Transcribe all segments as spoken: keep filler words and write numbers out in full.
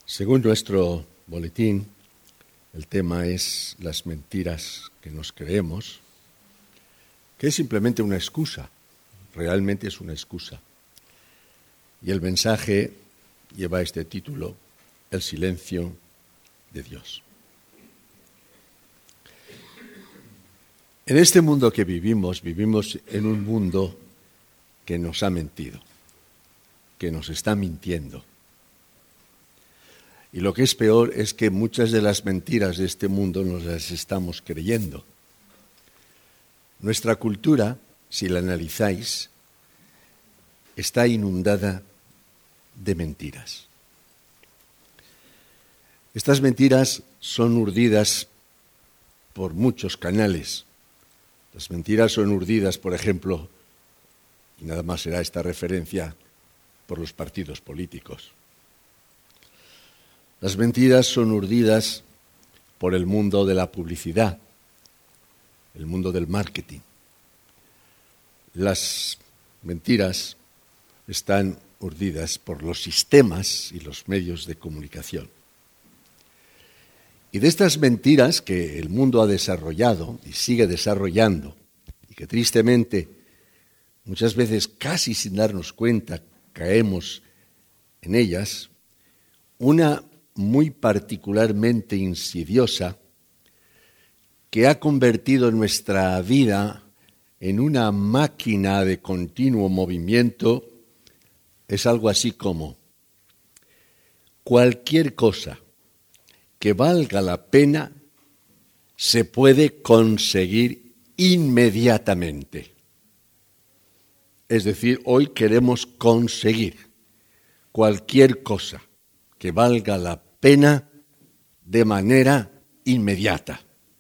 Según nuestro boletín, el tema es las mentiras que nos creemos, que es simplemente una excusa, realmente es una excusa. Y el mensaje lleva este título, El silencio de Dios. En este mundo que vivimos, vivimos en un mundo que nos ha mentido, que nos está mintiendo. Y lo que es peor es que muchas de las mentiras de este mundo nos las estamos creyendo. Nuestra cultura, si la analizáis, está inundada de mentiras. Estas mentiras son urdidas por muchos canales. Las mentiras son urdidas, por ejemplo, y nada más será esta referencia, por los partidos políticos. Las mentiras son urdidas por el mundo de la publicidad, el mundo del marketing. Las mentiras están urdidas por los sistemas y los medios de comunicación. Y de estas mentiras que el mundo ha desarrollado y sigue desarrollando, y que tristemente muchas veces casi sin darnos cuenta caemos en ellas, una muy particularmente insidiosa que ha convertido nuestra vida en una máquina de continuo movimiento es algo así como cualquier cosa que valga la pena se puede conseguir inmediatamente. Es decir, hoy queremos conseguir cualquier cosa que valga la pena de manera inmediata.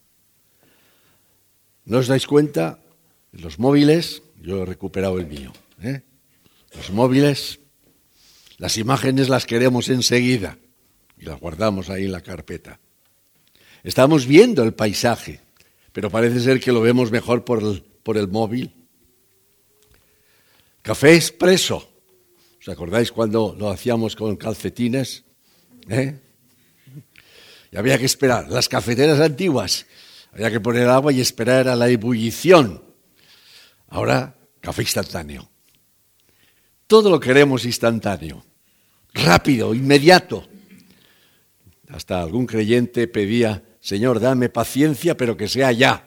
¿No os dais cuenta? Los móviles, yo he recuperado el mío, ¿eh? Los móviles, las imágenes las queremos enseguida y las guardamos ahí en la carpeta. Estamos viendo el paisaje, pero parece ser que lo vemos mejor por el, por el móvil. Café expreso. ¿Os acordáis cuando lo hacíamos con calcetines? ¿Eh? Y había que esperar. Las cafeteras antiguas, había que poner agua y esperar a la ebullición. Ahora, café instantáneo. Todo lo queremos instantáneo, rápido, inmediato. Hasta algún creyente pedía, Señor, dame paciencia, pero que sea ya.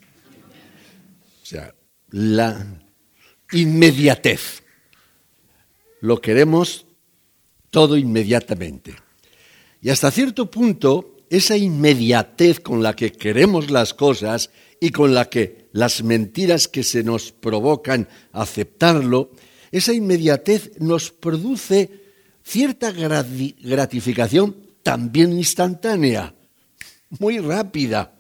O sea, la inmediatez. Lo queremos todo inmediatamente. Y hasta cierto punto, esa inmediatez con la que queremos las cosas y con la que las mentiras que se nos provocan aceptarlo, esa inmediatez nos produce cierta gratificación también instantánea, muy rápida.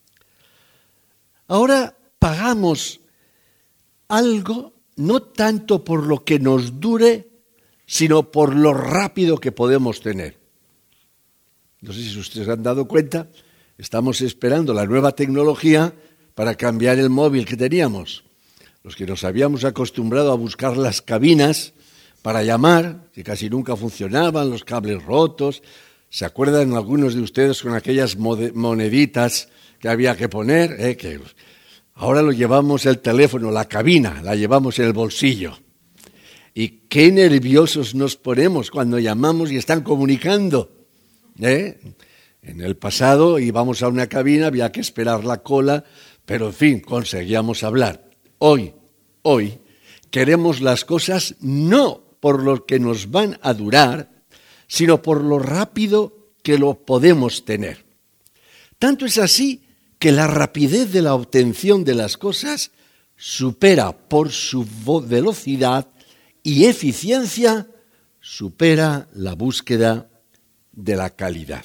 Ahora pagamos algo no tanto por lo que nos dure, sino por lo rápido que podemos tener. No sé si ustedes han dado cuenta, estamos esperando la nueva tecnología para cambiar el móvil que teníamos. Los que nos habíamos acostumbrado a buscar las cabinas para llamar, que casi nunca funcionaban, los cables rotos. ¿Se acuerdan algunos de ustedes con aquellas moneditas que había que poner? Eh, que ahora lo llevamos el teléfono, la cabina, la llevamos en el bolsillo. Y qué nerviosos nos ponemos cuando llamamos y están comunicando. ¿Eh? En el pasado íbamos a una cabina, había que esperar la cola, pero en fin, conseguíamos hablar. Hoy, hoy, queremos las cosas no por lo que nos van a durar, sino por lo rápido que lo podemos tener. Tanto es así que la rapidez de la obtención de las cosas supera por su velocidad y eficiencia, supera la búsqueda de la calidad.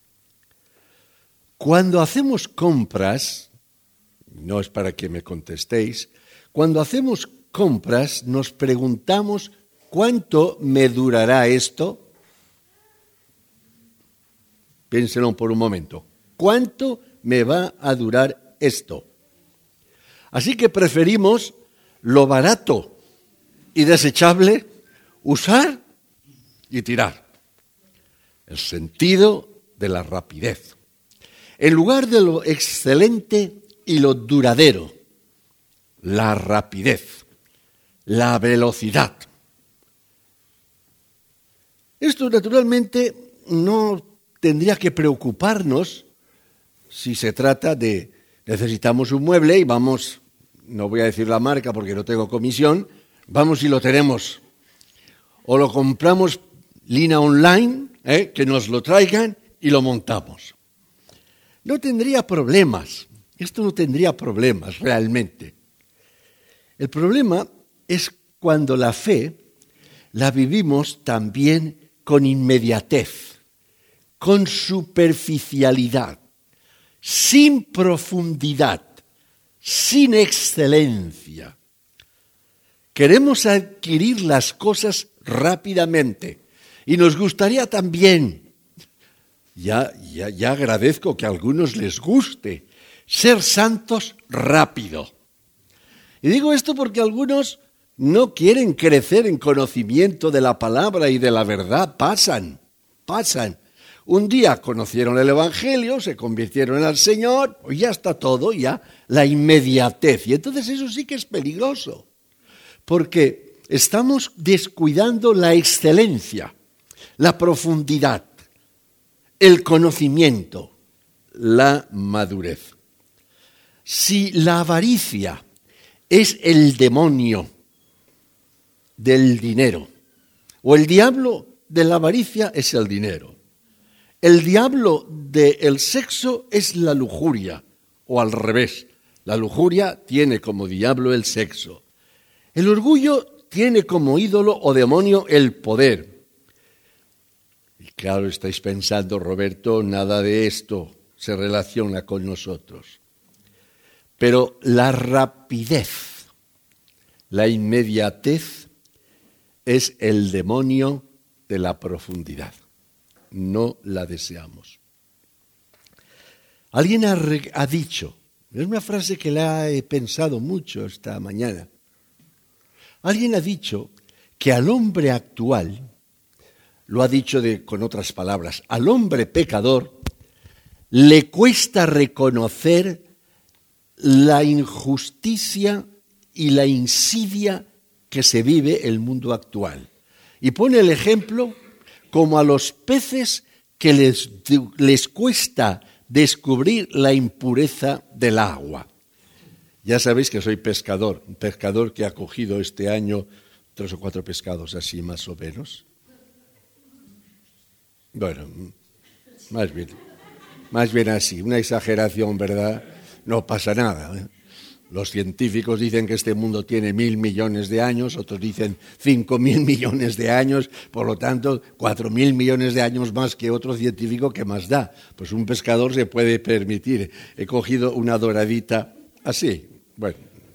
Cuando hacemos compras, no es para que me contestéis, cuando hacemos compras nos preguntamos ¿cuánto me durará esto? Piénsenlo por un momento. ¿Cuánto me va a durar esto? Así que preferimos lo barato y desechable, usar y tirar. el sentido de la rapidez. En lugar de lo excelente y lo duradero, la rapidez, la velocidad. Esto naturalmente no tendría que preocuparnos si se trata de necesitamos un mueble y vamos, no voy a decir la marca porque no tengo comisión, vamos y lo tenemos. O lo compramos línea online, ¿eh? que nos lo traigan y lo montamos. No tendría problemas, esto no tendría problemas realmente. El problema es cuando la fe la vivimos también con inmediatez, con superficialidad, sin profundidad, sin excelencia. Queremos adquirir las cosas rápidamente y nos gustaría también, ya, ya, ya agradezco que a algunos les guste, ser santos rápido. Y digo esto porque algunos no quieren crecer en conocimiento de la palabra y de la verdad, pasan, pasan. Un día conocieron el Evangelio, se convirtieron al Señor, y ya está todo, ya la inmediatez. Y entonces eso sí que es peligroso, porque estamos descuidando la excelencia, la profundidad, el conocimiento, la madurez. Si la avaricia es el demonio del dinero, o el diablo de la avaricia es el dinero, el diablo del sexo es la lujuria, o al revés, la lujuria tiene como diablo el sexo. El orgullo tiene como ídolo o demonio el poder. Y claro, estáis pensando, Roberto, nada de esto se relaciona con nosotros. Pero la rapidez, la inmediatez, es el demonio de la profundidad. No la deseamos. Alguien ha, re, ha dicho, es una frase que la he pensado mucho esta mañana, alguien ha dicho que al hombre actual, lo ha dicho de, con otras palabras, al hombre pecador le cuesta reconocer la injusticia y la insidia que se vive el mundo actual. Y pone el ejemplo como a los peces que les, les cuesta descubrir la impureza del agua. Ya sabéis que soy pescador, un pescador que ha cogido este año tres o cuatro pescados así más o menos. Bueno, más bien, más bien así, una exageración, ¿verdad? No pasa nada, ¿eh? Los científicos dicen que este mundo tiene mil millones de años, otros dicen cinco mil millones de años, por lo tanto, cuatro mil millones de años más que otro científico, ¿qué más da? Pues un pescador se puede permitir. He cogido una doradita así, bueno,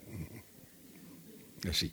así.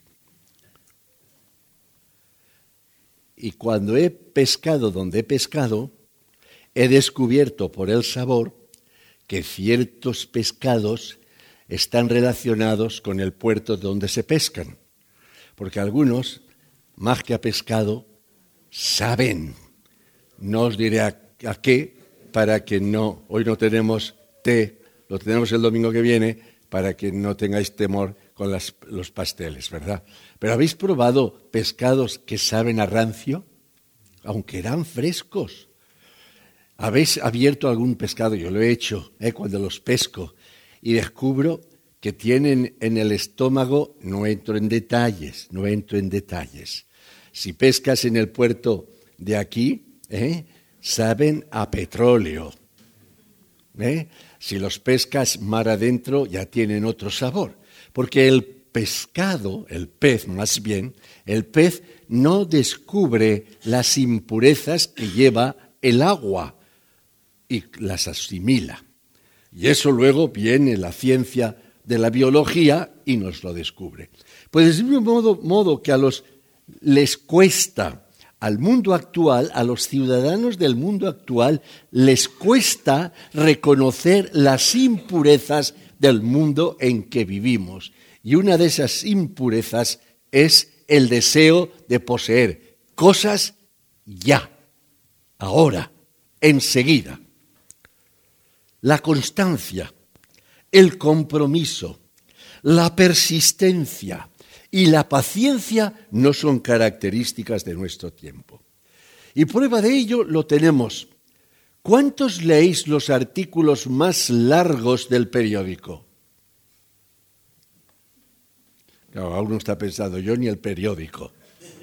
Y cuando he pescado donde he pescado, he descubierto por el sabor que ciertos pescados están relacionados con el puerto donde se pescan, porque algunos, más que a pescado, saben. No os diré a, a qué, para que no, hoy no tenemos té, lo tenemos el domingo que viene, para que no tengáis temor con las, los pasteles, ¿verdad? Pero ¿habéis probado pescados que saben a rancio? Aunque eran frescos. ¿Habéis abierto algún pescado? Yo lo he hecho, ¿eh? Cuando los pesco. Y descubro que tienen en el estómago, no entro en detalles, no entro en detalles. Si pescas en el puerto de aquí, ¿eh? saben a petróleo. ¿eh? Si los pescas mar adentro, ya tienen otro sabor. Porque el pescado, el pez más bien, el pez no descubre las impurezas que lleva el agua y las asimila. Y eso luego viene la ciencia de la biología y nos lo descubre. Pues del mismo modo, modo que a los les cuesta, al mundo actual, a los ciudadanos del mundo actual, les cuesta reconocer las impurezas del mundo en que vivimos. Y una de esas impurezas es el deseo de poseer cosas ya, ahora. enseguida. La constancia, el compromiso, la persistencia y la paciencia no son características de nuestro tiempo. Y prueba de ello lo tenemos. ¿Cuántos leéis los artículos más largos del periódico? Claro, uno está pensando, yo ni el periódico.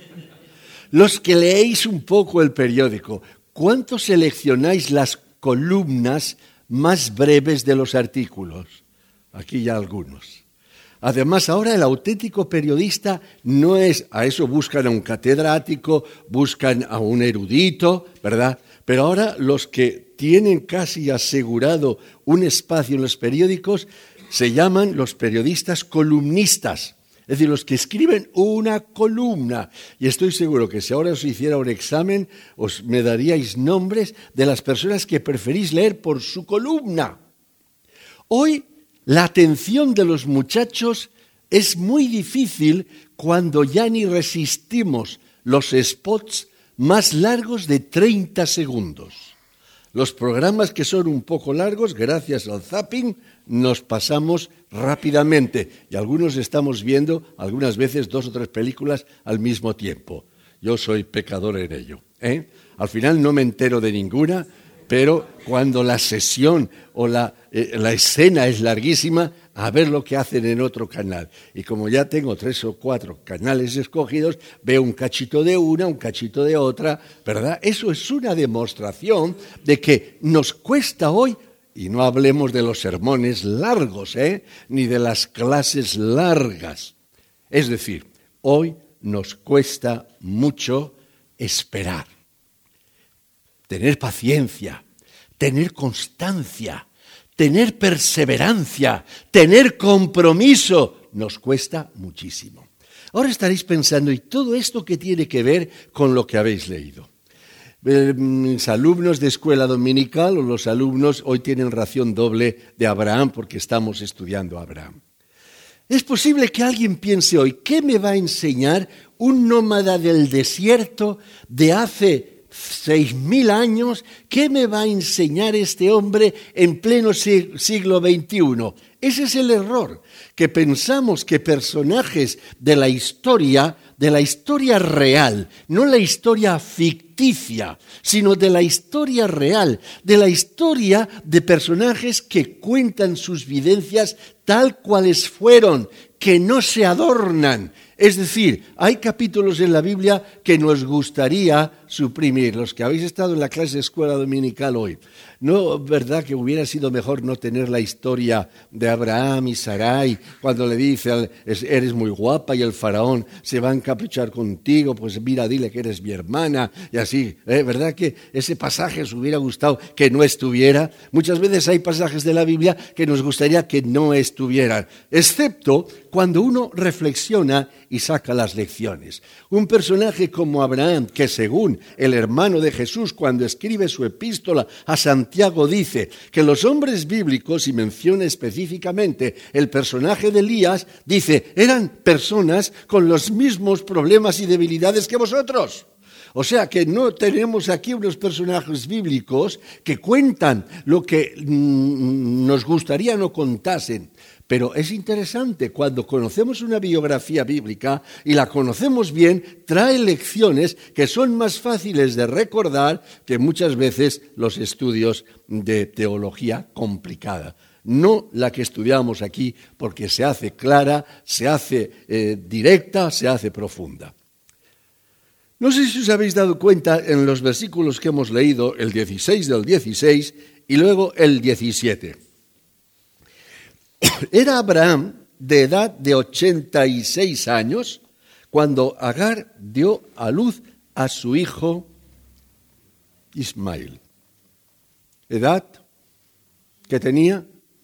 Los que leéis un poco el periódico, ¿cuántos seleccionáis las columnas más breves de los artículos? Aquí ya algunos. Además, ahora el auténtico periodista no es, a eso buscan a un catedrático, buscan a un erudito, ¿verdad? Pero ahora los que tienen casi asegurado un espacio en los periódicos se llaman los periodistas columnistas. Es decir, los que escriben una columna. Y estoy seguro que si ahora os hiciera un examen, os me daríais nombres de las personas que preferís leer por su columna. Hoy la atención de los muchachos es muy difícil cuando ya ni resistimos los spots más largos de treinta segundos. Los programas que son un poco largos, gracias al zapping, nos pasamos rápidamente. Y algunos estamos viendo, algunas veces, dos o tres películas al mismo tiempo. Yo soy pecador en ello, ¿eh? Al final no me entero de ninguna, pero cuando la sesión o la, eh, la escena es larguísima, a ver lo que hacen en otro canal. Y como ya tengo tres o cuatro canales escogidos, veo un cachito de una, un cachito de otra, ¿verdad? Eso es una demostración de que nos cuesta hoy, y no hablemos de los sermones largos, ¿eh? Ni de las clases largas. Es decir, hoy nos cuesta mucho esperar, tener paciencia, tener constancia, tener perseverancia, tener compromiso, nos cuesta muchísimo. Ahora estaréis pensando, ¿y todo esto qué tiene que ver con lo que habéis leído? Los alumnos de escuela dominical o los alumnos hoy tienen ración doble de Abraham porque estamos estudiando a Abraham. Es posible que alguien piense hoy, ¿qué me va a enseñar un nómada del desierto de hace seis mil años? ¿Qué me va a enseñar este hombre en pleno siglo veintiuno? Ese es el error, que pensamos que personajes de la historia, de la historia real, no la historia ficticia, sino de la historia real, de la historia de personajes que cuentan sus vivencias tal cuales fueron, que no se adornan. Es decir, hay capítulos en la Biblia que nos gustaría suprimir. Los que habéis estado en la clase de escuela dominical hoy, ¿no verdad que hubiera sido mejor no tener la historia de Abraham y Sarai cuando le dice, eres muy guapa y el faraón se va a encaprichar contigo, pues mira, dile que eres mi hermana y así, ¿eh? ¿Verdad que ese pasaje os hubiera gustado que no estuviera? Muchas veces hay pasajes de la Biblia que nos gustaría que no estuvieran, excepto cuando uno reflexiona y saca las lecciones. Un personaje como Abraham, que según el hermano de Jesús, cuando escribe su epístola a Santiago, dice que los hombres bíblicos, y menciona específicamente el personaje de Elías, dice, eran personas con los mismos problemas y debilidades que vosotros. O sea que no tenemos aquí unos personajes bíblicos que cuentan lo que mm, nos gustaría no contasen. Pero es interesante, cuando conocemos una biografía bíblica y la conocemos bien, trae lecciones que son más fáciles de recordar que muchas veces los estudios de teología complicada. No la que estudiamos aquí, porque se hace clara, se hace eh, directa, se hace profunda. No sé si os habéis dado cuenta en los versículos que hemos leído, el dieciséis del dieciséis y luego el diecisiete. Era Abraham de edad de ochenta y seis años cuando Agar dio a luz a su hijo Ismael. ¿Edad que tenía?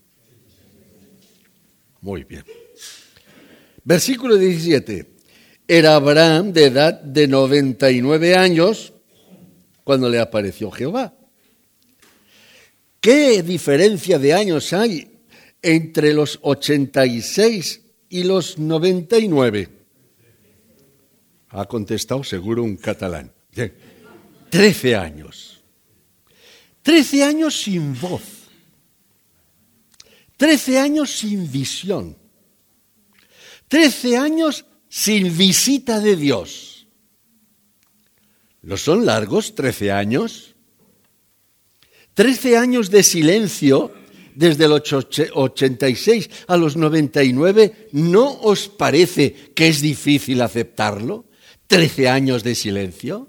Muy bien. Versículo diecisiete. Era Abraham de edad de noventa y nueve años cuando le apareció Jehová. ¿Qué diferencia de años hay entre los ochenta y seis y los noventa y nueve? Ha contestado seguro un catalán. Trece años. Trece años sin voz. Trece años sin visión. Trece años sin visita de Dios. ¿No son largos trece años? Trece años de silencio desde el ochenta y seis a los noventa y nueve. ¿No os parece que es difícil aceptarlo? Trece años de silencio.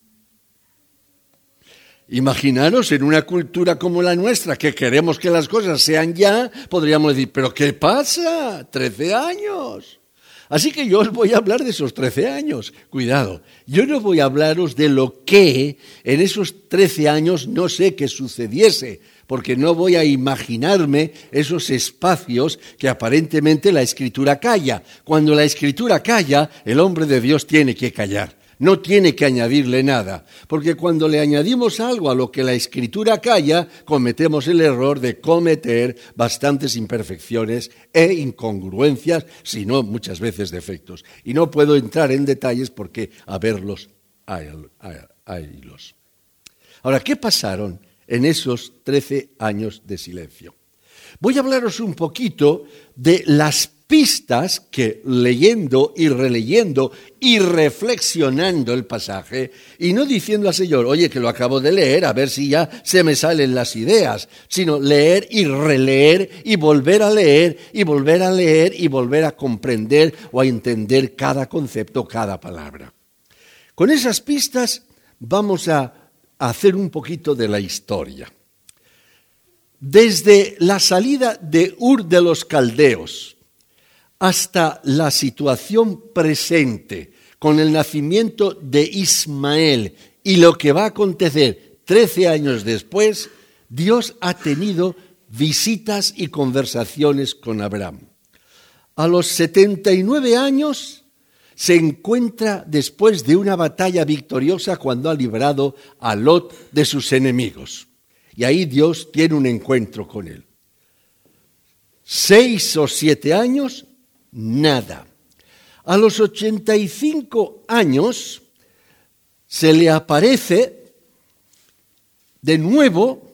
Imaginaros en una cultura como la nuestra, que queremos que las cosas sean ya, podríamos decir, ¿pero qué pasa? Trece años. Así que yo os voy a hablar de esos trece años. Cuidado, yo no voy a hablaros de lo que en esos trece años no sé qué sucediese, porque no voy a imaginarme esos espacios que aparentemente la Escritura calla. Cuando la Escritura calla, el hombre de Dios tiene que callar. No tiene que añadirle nada, porque cuando le añadimos algo a lo que la Escritura calla, cometemos el error de cometer bastantes imperfecciones e incongruencias, si no muchas veces defectos. Y no puedo entrar en detalles porque a verlos haylos. Ahora, ¿qué pasaron en esos trece años de silencio? Voy a hablaros un poquito de las pistas que, leyendo y releyendo y reflexionando el pasaje, y no diciendo al Señor, oye, que lo acabo de leer, a ver si ya se me salen las ideas, sino leer y releer y volver a leer y volver a leer y volver a comprender o a entender cada concepto, cada palabra. Con esas pistas vamos a hacer un poquito de la historia. Desde la salida de Ur de los Caldeos hasta la situación presente, con el nacimiento de Ismael y lo que va a acontecer trece años después, Dios ha tenido visitas y conversaciones con Abraham. A los setenta y nueve años se encuentra después de una batalla victoriosa cuando ha librado a Lot de sus enemigos. Y ahí Dios tiene un encuentro con él. Seis o siete años, nada. A los ochenta y cinco años se le aparece de nuevo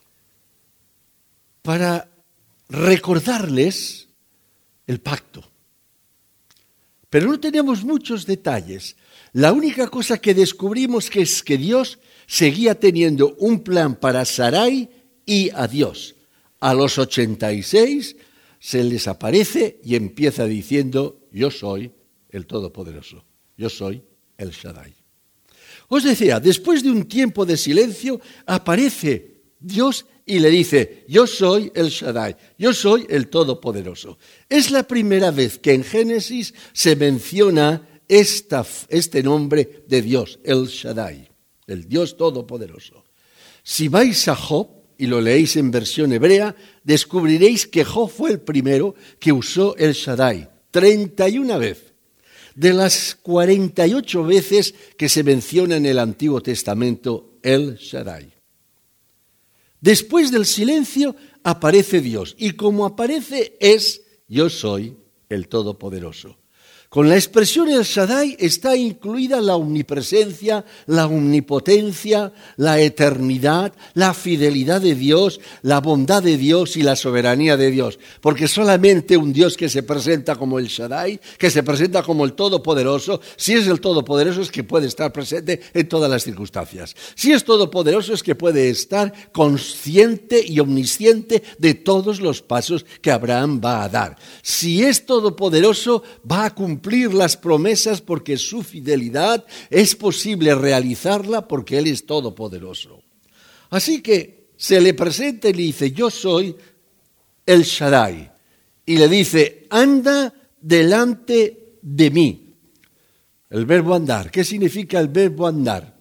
para recordarles el pacto. Pero no tenemos muchos detalles. La única cosa que descubrimos que es que Dios seguía teniendo un plan para Sarai y a Dios. A los ochenta y seis se les aparece y empieza diciendo, yo soy el Todopoderoso, yo soy el Shaddai. Os decía, después de un tiempo de silencio, aparece Dios y le dice, yo soy el Shaddai, yo soy el Todopoderoso. Es la primera vez que en Génesis se menciona esta, este nombre de Dios, el Shaddai, el Dios Todopoderoso. Si vais a Job y lo leéis en versión hebrea, descubriréis que Job fue el primero que usó el Shaddai, treinta y una veces. De las cuarenta y ocho veces que se menciona en el Antiguo Testamento el Shaddai. Después del silencio aparece Dios, y como aparece es, yo soy el Todopoderoso. Con la expresión el Shaddai está incluida la omnipresencia, la omnipotencia, la eternidad, la fidelidad de Dios, la bondad de Dios y la soberanía de Dios. Porque solamente un Dios que se presenta como el Shaddai, que se presenta como el Todopoderoso, si es el Todopoderoso es que puede estar presente en todas las circunstancias. Si es Todopoderoso es que puede estar consciente y omnisciente de todos los pasos que Abraham va a dar. Si es Todopoderoso, va a cumplir cumplir las promesas porque su fidelidad es posible realizarla porque Él es todopoderoso. Así que se le presenta y le dice, yo soy el Shaddai. Y le dice, anda delante de mí. El verbo andar. ¿Qué significa el verbo andar?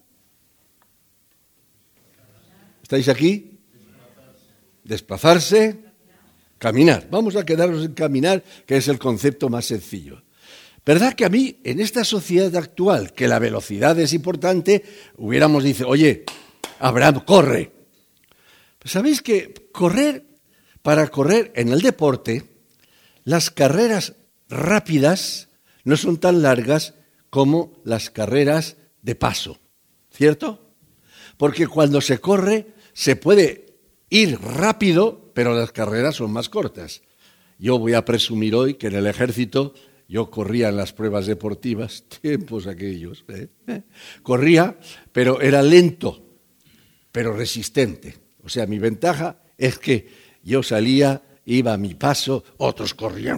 ¿Estáis aquí? Desplazarse, caminar. Vamos a quedarnos en caminar, que es el concepto más sencillo. ¿Verdad que a mí, en esta sociedad actual, que la velocidad es importante, hubiéramos dicho, oye, Abraham, corre? Pues sabéis que correr, para correr en el deporte, las carreras rápidas no son tan largas como las carreras de paso, ¿cierto? Porque cuando se corre, se puede ir rápido, pero las carreras son más cortas. Yo voy a presumir hoy que en el ejército yo corría en las pruebas deportivas, tiempos aquellos, ¿eh? ¿Eh? Corría, pero era lento, pero resistente. O sea, mi ventaja es que yo salía, iba a mi paso, otros corrían,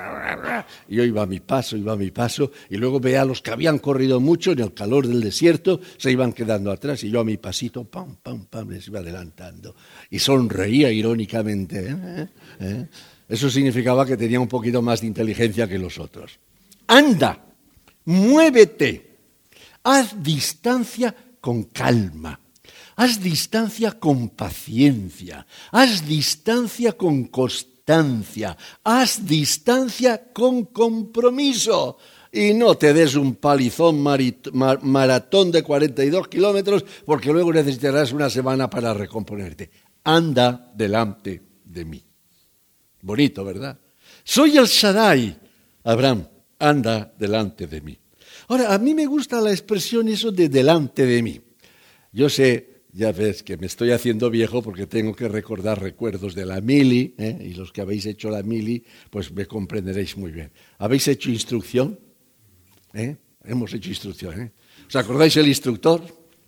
yo iba a mi paso, iba a mi paso, y luego veía a los que habían corrido mucho en el calor del desierto, se iban quedando atrás, y yo a mi pasito, pam, pam, pam, les iba adelantando. Y sonreía irónicamente, ¿eh? ¿Eh? Eso significaba que tenía un poquito más de inteligencia que los otros. Anda, muévete, haz distancia con calma, haz distancia con paciencia, haz distancia con constancia, haz distancia con compromiso. Y no te des un palizón marit- mar- maratón de cuarenta y dos kilómetros porque luego necesitarás una semana para recomponerte. Anda delante de mí. Bonito, ¿verdad? Soy el Shaddai. Abraham, anda delante de mí. Ahora, a mí me gusta la expresión eso de delante de mí. Yo sé, ya ves que me estoy haciendo viejo porque tengo que recordar recuerdos de la mili, ¿eh? Y los que habéis hecho la mili, pues me comprenderéis muy bien. ¿Habéis hecho instrucción? ¿Eh? Hemos hecho instrucción, ¿eh? ¿Os acordáis el instructor?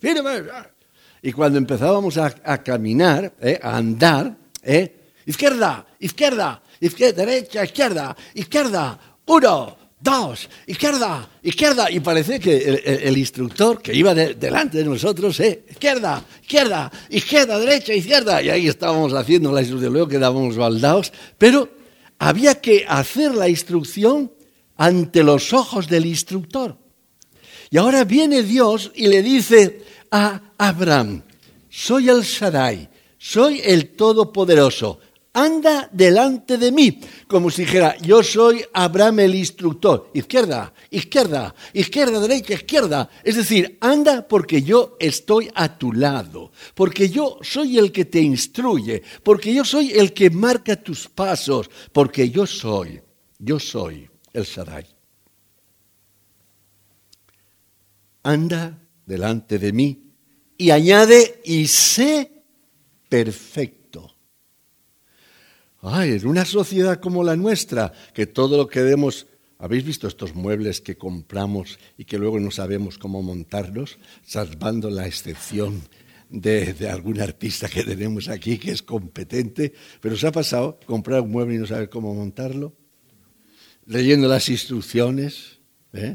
Y cuando empezábamos a, a caminar, ¿eh? A andar, ¿eh? Izquierda, izquierda, izquierda, derecha, izquierda, izquierda, uno, dos, izquierda, izquierda. Y parece que el, el, el instructor que iba de, delante de nosotros, eh, izquierda, izquierda, izquierda, derecha, izquierda. Y ahí estábamos haciendo la instrucción, luego quedábamos baldaos. Pero había que hacer la instrucción ante los ojos del instructor. Y ahora viene Dios y le dice a Abraham, soy el Shaddai, soy el Todopoderoso. Anda delante de mí, como si dijera, yo soy Abraham el instructor. Izquierda, izquierda, izquierda, derecha, izquierda. Es decir, anda porque yo estoy a tu lado, porque yo soy el que te instruye, porque yo soy el que marca tus pasos, porque yo soy, yo soy el Shaddai. Anda delante de mí y añade, y sé perfecto. Ay, en una sociedad como la nuestra, que todo lo que vemos, ¿habéis visto estos muebles que compramos y que luego no sabemos cómo montarlos? Salvando la excepción de, de algún artista que tenemos aquí que es competente, pero ¿os ha pasado comprar un mueble y no saber cómo montarlo? Leyendo las instrucciones, ¿eh?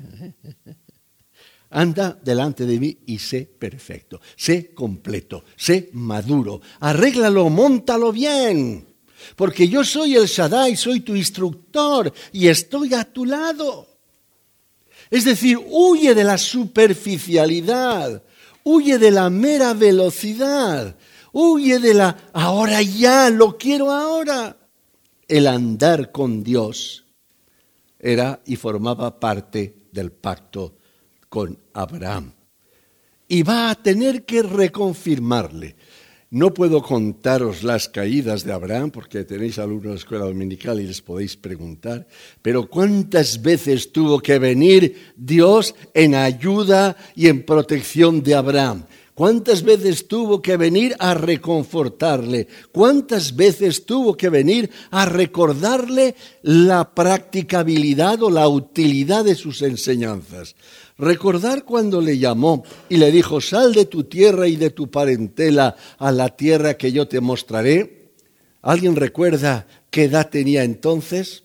Anda delante de mí y sé perfecto, sé completo, sé maduro, arréglalo, móntalo bien. Porque yo soy el Shaddai, soy tu instructor y estoy a tu lado. Es decir, huye de la superficialidad, huye de la mera velocidad, huye de la ahora ya, lo quiero ahora. El andar con Dios era y formaba parte del pacto con Abraham. Y va a tener que reconfirmarle. No puedo contaros las caídas de Abraham porque tenéis alumnos de escuela dominical y les podéis preguntar, pero ¿cuántas veces tuvo que venir Dios en ayuda y en protección de Abraham? ¿Cuántas veces tuvo que venir a reconfortarle? ¿Cuántas veces tuvo que venir a recordarle la practicabilidad o la utilidad de sus enseñanzas? Recordar cuando le llamó y le dijo, sal de tu tierra y de tu parentela a la tierra que yo te mostraré. ¿Alguien recuerda qué edad tenía entonces?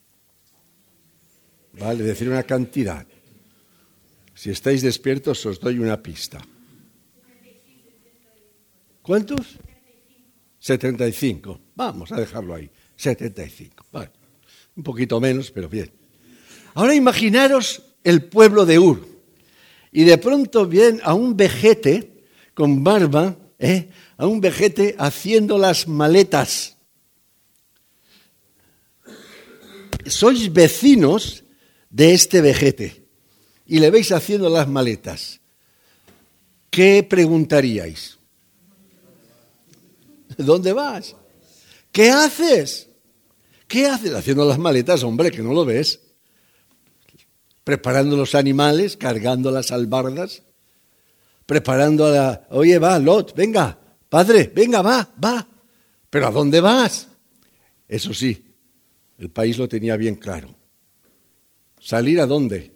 Vale, decir una cantidad. Si estáis despiertos os doy una pista. ¿Cuántos? setenta y cinco. Vamos a dejarlo ahí. setenta y cinco. Vale. Un poquito menos, pero bien. Ahora imaginaros el pueblo de Ur. Y de pronto viene a un vejete con barba, ¿eh? a un vejete haciendo las maletas. Sois vecinos de este vejete y le veis haciendo las maletas. ¿Qué preguntaríais? ¿Dónde vas? ¿Qué haces? ¿Qué haces haciendo las maletas, hombre, que no lo ves? Preparando los animales, cargando las albardas, preparando a la... Oye, va, Lot, venga, Padre, venga, va, va. ¿Pero a dónde vas? Eso sí, el país lo tenía bien claro. ¿Salir a dónde?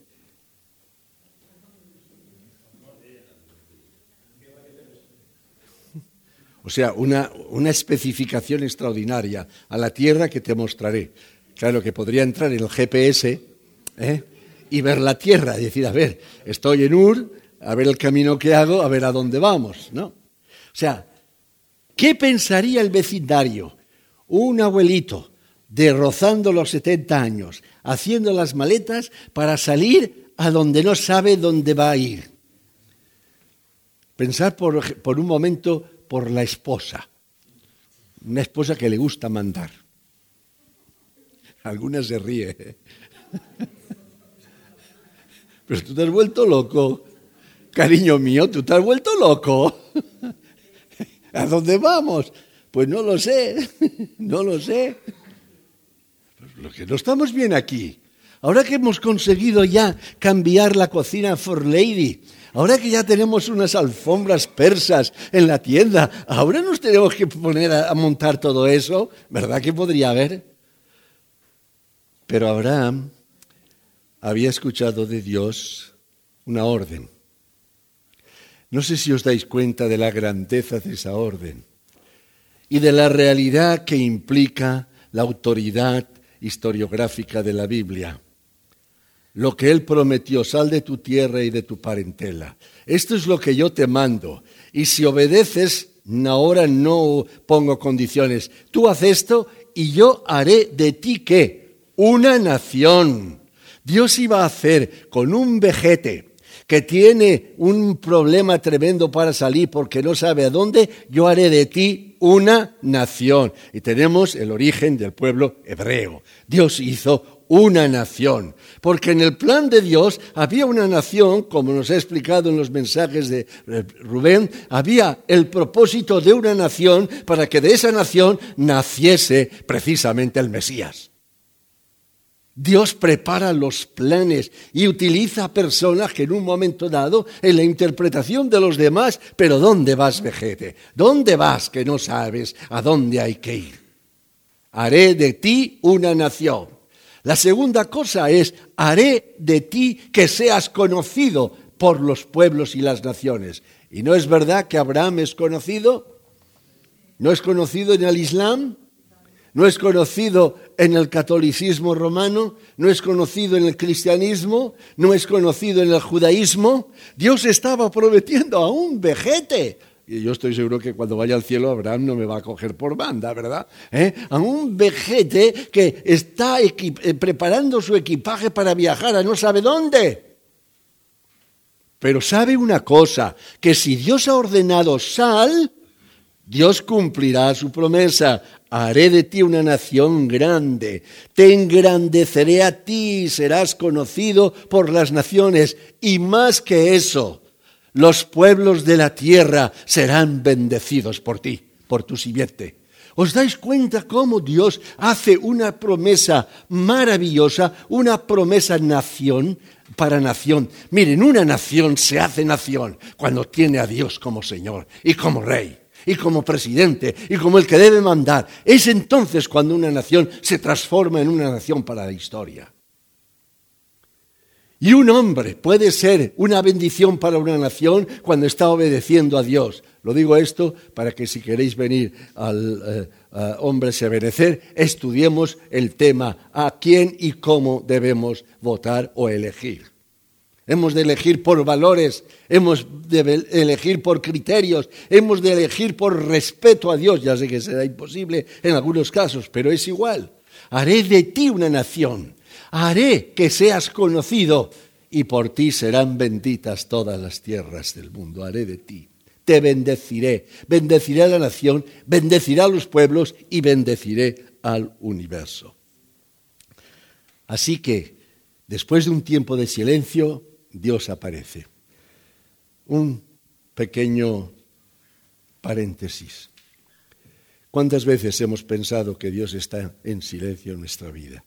O sea, una, una especificación extraordinaria. A la tierra que te mostraré. Claro que podría entrar en el G P S ¿eh? y ver la tierra. Y decir, a ver, estoy en Ur, a ver el camino que hago, a ver a dónde vamos, ¿no? O sea, ¿qué pensaría el vecindario? Un abuelito de rozando los setenta años, haciendo las maletas para salir a donde no sabe dónde va a ir. Pensar por, por un momento por la esposa, una esposa que le gusta mandar. Algunas se ríe. ¿eh? Pero tú te has vuelto loco. Cariño mío, tú te has vuelto loco. ¿A dónde vamos? Pues no lo sé, no lo sé. Pues lo que no estamos bien aquí. Ahora que hemos conseguido ya cambiar la cocina for lady, ahora que ya tenemos unas alfombras persas en la tienda, ahora nos tenemos que poner a, a montar todo eso, ¿verdad que podría haber? Pero Abraham había escuchado de Dios una orden. No sé si os dais cuenta de la grandeza de esa orden y de la realidad que implica la autoridad historiográfica de la Biblia. Lo que Él prometió, sal de tu tierra y de tu parentela. Esto es lo que yo te mando. Y si obedeces, ahora no pongo condiciones. Tú haz esto y yo haré de ti, ¿qué? Una nación. Dios iba a hacer con un vejete que tiene un problema tremendo para salir porque no sabe a dónde, yo haré de ti una nación. Y tenemos el origen del pueblo hebreo. Dios hizo una nación, porque en el plan de Dios había una nación, como nos ha explicado en los mensajes de Rubén, había el propósito de una nación para que de esa nación naciese precisamente el Mesías. Dios prepara los planes y utiliza personas que en un momento dado, en la interpretación de los demás, pero ¿dónde vas, vejete? ¿Dónde vas que no sabes a dónde hay que ir? Haré de ti una nación. La segunda cosa es, haré de ti que seas conocido por los pueblos y las naciones. ¿Y no es verdad que Abraham es conocido? ¿No es conocido en el Islam? ¿No es conocido en el catolicismo romano? ¿No es conocido en el cristianismo? ¿No es conocido en el judaísmo? Dios estaba prometiendo a un vejete. Y yo estoy seguro que cuando vaya al cielo Abraham no me va a coger por banda, ¿verdad? ¿Eh? A un vejete que está equip- preparando su equipaje para viajar a no sabe dónde. Pero sabe una cosa, que si Dios ha ordenado sal, Dios cumplirá su promesa. Haré de ti una nación grande, te engrandeceré a ti, serás conocido por las naciones. Y más que eso, los pueblos de la tierra serán bendecidos por ti, por tu simiente. ¿Os dais cuenta cómo Dios hace una promesa maravillosa, una promesa nación para nación? Miren, una nación se hace nación cuando tiene a Dios como Señor y como Rey y como presidente y como el que debe mandar. Es entonces cuando una nación se transforma en una nación para la historia. Y un hombre puede ser una bendición para una nación cuando está obedeciendo a Dios. Lo digo esto para que si queréis venir al eh, a Hombres y a Benecer, estudiemos el tema a quién y cómo debemos votar o elegir. Hemos de elegir por valores, hemos de elegir por criterios, hemos de elegir por respeto a Dios. Ya sé que será imposible en algunos casos, pero es igual. Haré de ti una nación. Haré que seas conocido y por ti serán benditas todas las tierras del mundo. Haré de ti. Te bendeciré. Bendeciré a la nación, bendeciré a los pueblos y bendeciré al universo. Así que, después de un tiempo de silencio, Dios aparece. Un pequeño paréntesis. ¿Cuántas veces hemos pensado que Dios está en silencio en nuestra vida?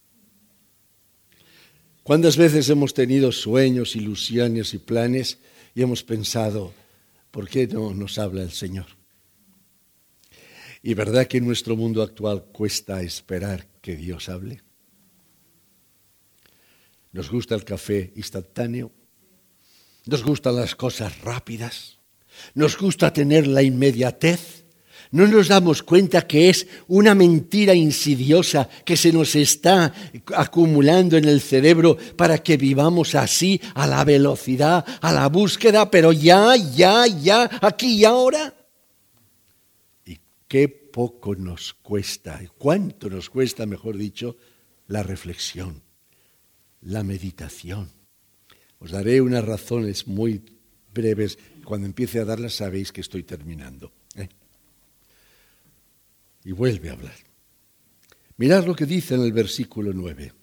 ¿Cuántas veces hemos tenido sueños, ilusiones y planes y hemos pensado, ¿por qué no nos habla el Señor? ¿Y verdad que en nuestro mundo actual cuesta esperar que Dios hable? Nos gusta el café instantáneo, nos gustan las cosas rápidas, nos gusta tener la inmediatez. No nos damos cuenta que es una mentira insidiosa que se nos está acumulando en el cerebro para que vivamos así, a la velocidad, a la búsqueda, pero ya, ya, ya, aquí y ahora. Y qué poco nos cuesta, cuánto nos cuesta, mejor dicho, la reflexión, la meditación. Os daré unas razones muy breves. Cuando empiece a darlas sabéis que estoy terminando. ¿eh? Y vuelve a hablar. Mirad lo que dice en el versículo nueve.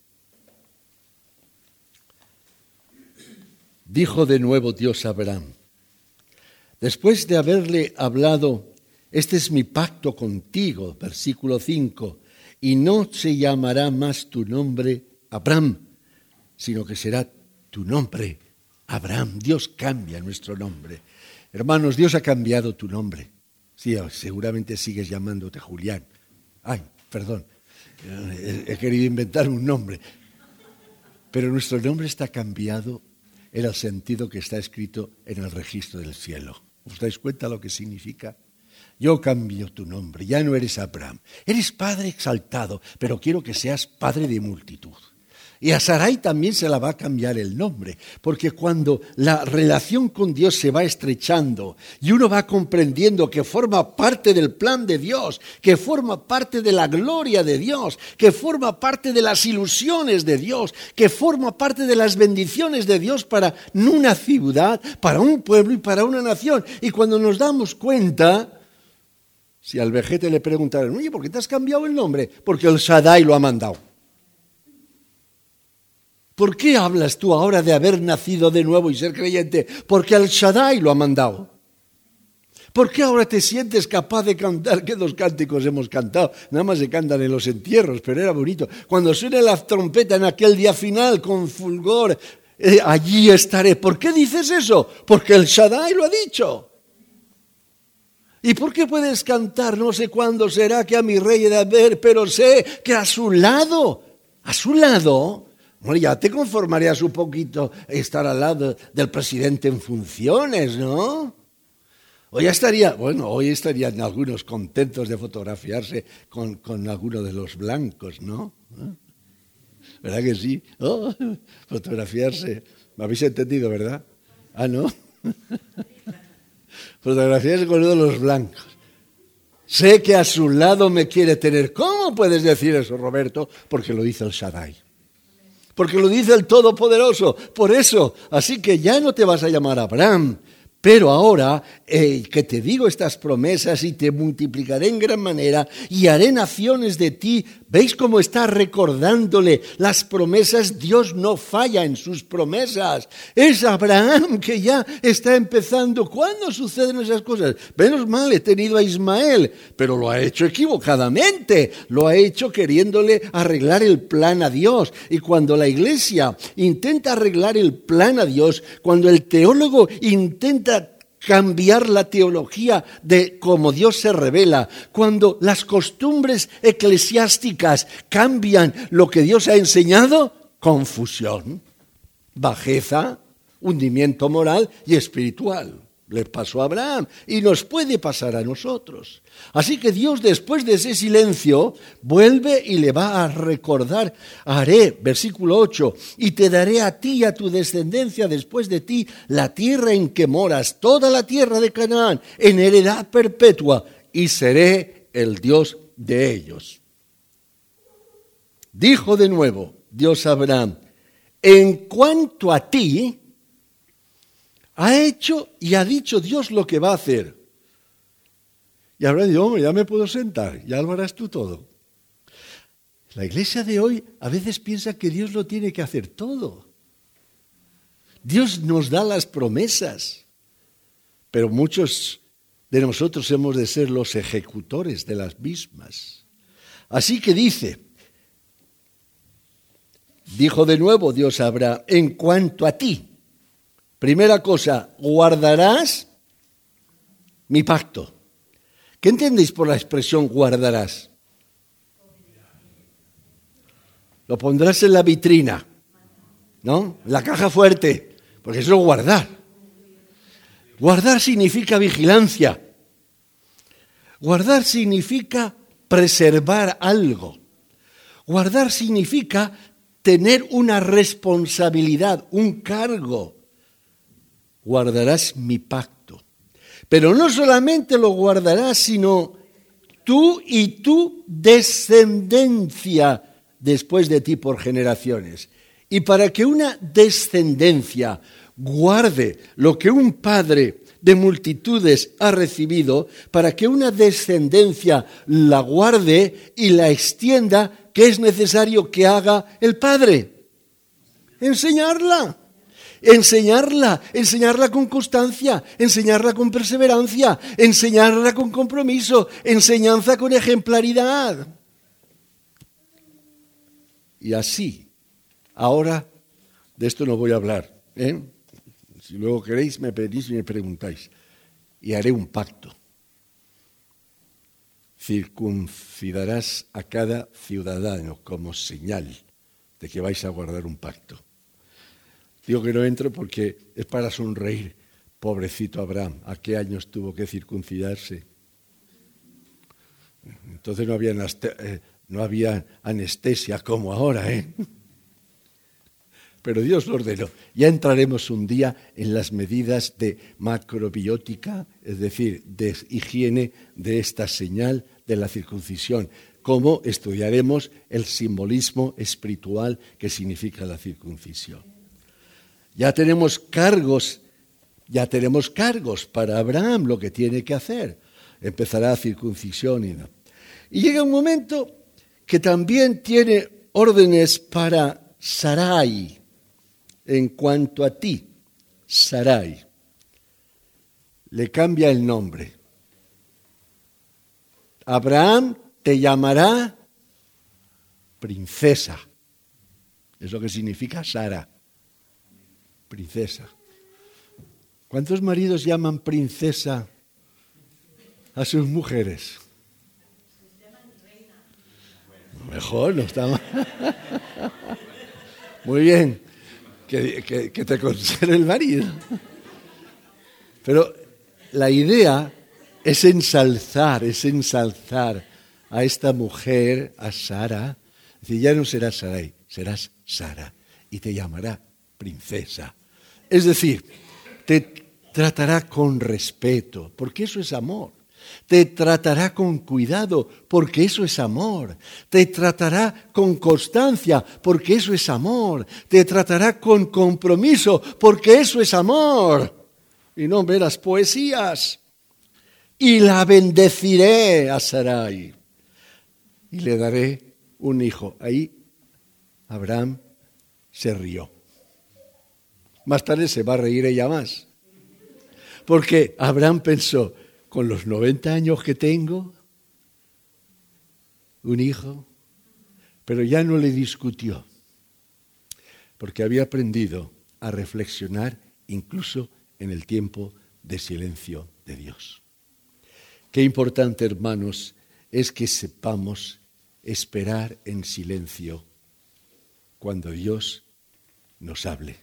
Dijo de nuevo Dios a Abraham, después de haberle hablado, este es mi pacto contigo, versículo cinco, y no se llamará más tu nombre Abraham, sino que será tu nombre Abraham. Dios cambia nuestro nombre. Hermanos, Dios ha cambiado tu nombre. Sí, seguramente sigues llamándote Julián. Ay, perdón, he querido inventar un nombre. Pero nuestro nombre está cambiado en el sentido que está escrito en el registro del cielo. ¿Os dais cuenta lo que significa? Yo cambio tu nombre, ya no eres Abraham. Eres padre exaltado, pero quiero que seas padre de multitud. Y a Sarai también se la va a cambiar el nombre, porque cuando la relación con Dios se va estrechando y uno va comprendiendo que forma parte del plan de Dios, que forma parte de la gloria de Dios, que forma parte de las ilusiones de Dios, que forma parte de las bendiciones de Dios para una ciudad, para un pueblo y para una nación. Y cuando nos damos cuenta, si al vejete le preguntaran, oye, ¿por qué te has cambiado el nombre? Porque el Shaddai lo ha mandado. ¿Por qué hablas tú ahora de haber nacido de nuevo y ser creyente? Porque el Shaddai lo ha mandado. ¿Por qué ahora te sientes capaz de cantar? ¿Qué dos cánticos hemos cantado? Nada más se cantan en los entierros, pero era bonito. Cuando suene la trompeta en aquel día final con fulgor, eh, allí estaré. ¿Por qué dices eso? Porque el Shaddai lo ha dicho. ¿Y por qué puedes cantar? No sé cuándo será que a mi rey he de ver, pero sé que a su lado, a su lado... Bueno, ya te conformarías un poquito estar al lado del presidente en funciones, ¿no? Hoy estaría, bueno, hoy estarían algunos contentos de fotografiarse con, con alguno de los blancos, ¿no? ¿Verdad que sí? Oh, fotografiarse. ¿Me habéis entendido, verdad? Ah, ¿no? Fotografiarse con uno de los blancos. Sé que a su lado me quiere tener. ¿Cómo puedes decir eso, Roberto? Porque lo dice el Shaddai. Porque lo dice el Todopoderoso. Por eso, así que ya no te vas a llamar Abraham, pero ahora eh, que te digo estas promesas y te multiplicaré en gran manera y haré naciones de ti. ¿Veis cómo está recordándole las promesas? Dios no falla en sus promesas. Es Abraham que ya está empezando. ¿Cuándo suceden esas cosas? Menos mal, he tenido a Ismael, pero lo ha hecho equivocadamente. Lo ha hecho queriéndole arreglar el plan a Dios. Y cuando la iglesia intenta arreglar el plan a Dios, cuando el teólogo intenta cambiar la teología de cómo Dios se revela, cuando las costumbres eclesiásticas cambian lo que Dios ha enseñado, confusión, bajeza, hundimiento moral y espiritual. Le pasó a Abraham y nos puede pasar a nosotros. Así que Dios, después de ese silencio, vuelve y le va a recordar. Haré, versículo ocho, y te daré a ti y a tu descendencia después de ti la tierra en que moras, toda la tierra de Canaán, en heredad perpetua, y seré el Dios de ellos. Dijo de nuevo Dios a Abraham, en cuanto a ti, ha hecho y ha dicho Dios lo que va a hacer. Y Abraham dijo, hombre, ya me puedo sentar, ya lo harás tú todo. La iglesia de hoy a veces piensa que Dios lo tiene que hacer todo. Dios nos da las promesas, pero muchos de nosotros hemos de ser los ejecutores de las mismas. Así que dice, dijo de nuevo Dios a Abraham, en cuanto a ti, primera cosa, guardarás mi pacto, ¿Qué entendéis por la expresión guardarás? Lo pondrás en la vitrina, ¿no? En la caja fuerte, porque eso es guardar. Guardar significa vigilancia. Guardar significa preservar algo. Guardar significa tener una responsabilidad, un cargo. Guardarás mi pacto. Pero no solamente lo guardarás, sino tú y tu descendencia después de ti por generaciones. Y para que una descendencia guarde lo que un padre de multitudes ha recibido, para que una descendencia la guarde y la extienda, ¿qué es necesario que haga el padre? Enseñarla. Enseñarla, enseñarla con constancia, enseñarla con perseverancia, enseñarla con compromiso, enseñanza con ejemplaridad. Y así, ahora de esto no voy a hablar, ¿eh? Si luego queréis me pedís y me preguntáis. Y haré un pacto. Circuncidarás a cada ciudadano como señal de que vais a guardar un pacto. Digo que no entro porque es para sonreír. Pobrecito Abraham, ¿a qué años tuvo que circuncidarse? Entonces no había, no había anestesia como ahora, ¿eh? Pero Dios lo ordenó. Ya entraremos un día en las medidas de macrobiótica, es decir, de higiene de esta señal de la circuncisión, cómo estudiaremos el simbolismo espiritual que significa la circuncisión. Ya tenemos cargos, ya tenemos cargos para Abraham, lo que tiene que hacer. Empezará circuncisión y no. Y llega un momento que también tiene órdenes para Sarai. En cuanto a ti, Sarai, le cambia el nombre. Abraham te llamará princesa. Es lo que significa Sara. Princesa. ¿Cuántos maridos llaman princesa a sus mujeres? Mejor, no está mal. Muy bien, que, que, que te considere el marido. Pero la idea es ensalzar, es ensalzar a esta mujer, a Sara. Es decir, ya no serás Sarai, serás Sara y te llamará princesa. Es decir, te tratará con respeto, porque eso es amor. Te tratará con cuidado, porque eso es amor. Te tratará con constancia, porque eso es amor. Te tratará con compromiso, porque eso es amor. Y no verás poesías. Y la bendeciré a Sarai. Y le daré un hijo. Ahí Abraham se rió. Más tarde se va a reír ella más. Porque Abraham pensó, con los noventa años que tengo, un hijo, pero ya no le discutió, porque había aprendido a reflexionar incluso en el tiempo de silencio de Dios. Qué importante, hermanos, es que sepamos esperar en silencio cuando Dios nos hable.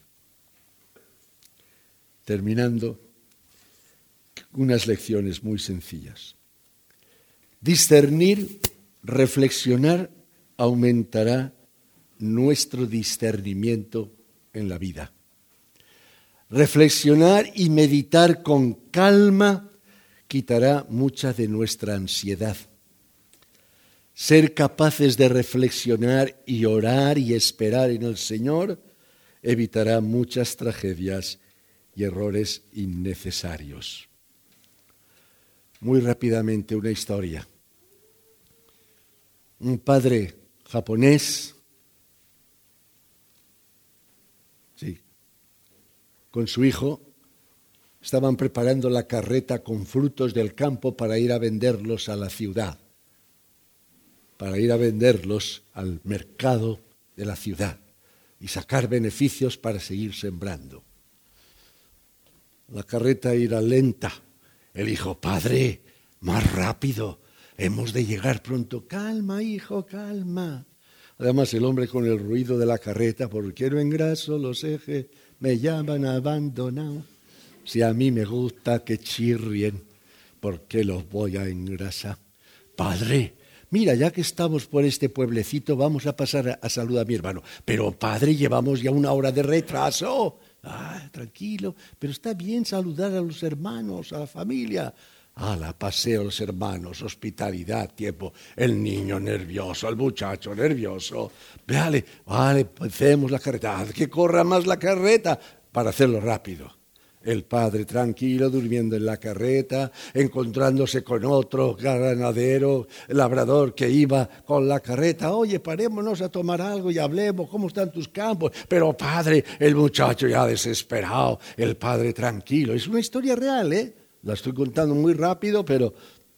Terminando, unas lecciones muy sencillas. Discernir, reflexionar, aumentará nuestro discernimiento en la vida. Reflexionar y meditar con calma quitará mucha de nuestra ansiedad. Ser capaces de reflexionar y orar y esperar en el Señor evitará muchas tragedias y errores innecesarios. Muy rápidamente una historia. Un padre japonés, sí, con su hijo, estaban preparando la carreta con frutos del campo para ir a venderlos a la ciudad, para ir a venderlos al mercado de la ciudad y sacar beneficios para seguir sembrando. La carreta irá lenta. El hijo, padre, más rápido, hemos de llegar pronto. Calma, hijo, calma. Además, el hombre con el ruido de la carreta, porque no engraso los ejes, me llaman abandonado. Si a mí me gusta que chirrien, ¿por qué los voy a engrasar? Padre, mira, ya que estamos por este pueblecito, vamos a pasar a, a saludar a mi hermano. Pero, padre, llevamos ya una hora de retraso. Ah, tranquilo, pero está bien saludar a los hermanos, a la familia. ¡Hala, paseo a los hermanos, hospitalidad, tiempo! El niño nervioso, el muchacho nervioso. Vale, vale, empecemos la carreta. Haz que corra más la carreta para hacerlo rápido. El padre tranquilo, durmiendo en la carreta, encontrándose con otro ganadero, labrador que iba con la carreta. Oye, parémonos a tomar algo y hablemos, ¿cómo están tus campos? Pero padre, el muchacho ya desesperado, el padre tranquilo. Es una historia real, ¿eh? La estoy contando muy rápido, pero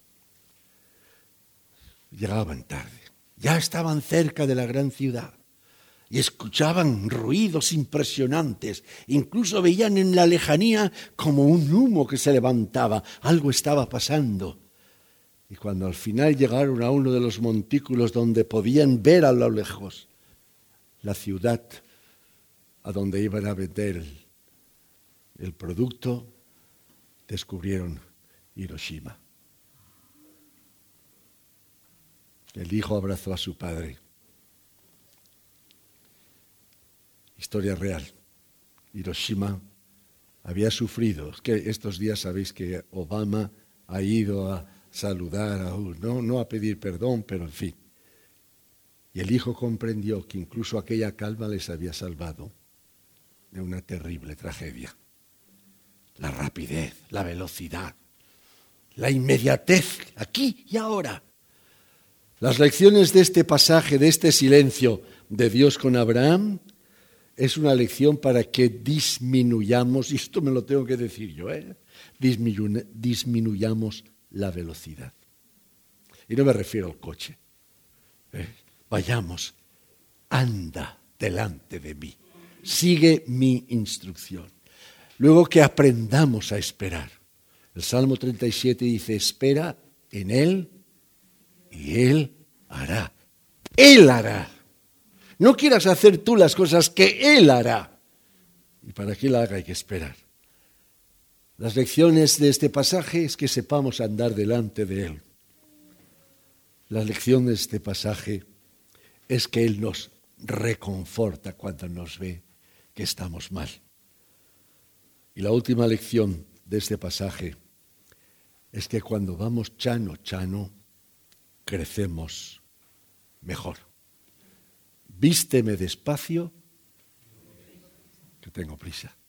llegaban tarde. Ya estaban cerca de la gran ciudad y escuchaban ruidos impresionantes. Incluso veían en la lejanía como un humo que se levantaba. Algo estaba pasando. Y cuando al final llegaron a uno de los montículos donde podían ver a lo lejos la ciudad a donde iban a vender el, el producto, descubrieron Hiroshima. El hijo abrazó a su padre. Historia real. Hiroshima había sufrido. Es que estos días sabéis que Obama ha ido a saludar a uno, no, no a pedir perdón, pero en fin. Y el hijo comprendió que incluso aquella calma les había salvado de una terrible tragedia. La rapidez, la velocidad, la inmediatez, aquí y ahora. Las lecciones de este pasaje, de este silencio de Dios con Abraham, es una lección para que disminuyamos, y esto me lo tengo que decir yo, ¿eh? Disminu- disminuyamos la velocidad. Y no me refiero al coche. ¿eh? Vayamos, anda delante de mí, sigue mi instrucción. Luego que aprendamos a esperar. El Salmo treinta y siete dice, espera en Él y Él hará. Él hará. No quieras hacer tú las cosas que Él hará. Y para que Él haga hay que esperar. Las lecciones de este pasaje es que sepamos andar delante de Él. La lección de este pasaje es que Él nos reconforta cuando nos ve que estamos mal. Y la última lección de este pasaje es que cuando vamos chano, chano, crecemos mejor. Vísteme despacio, que tengo prisa.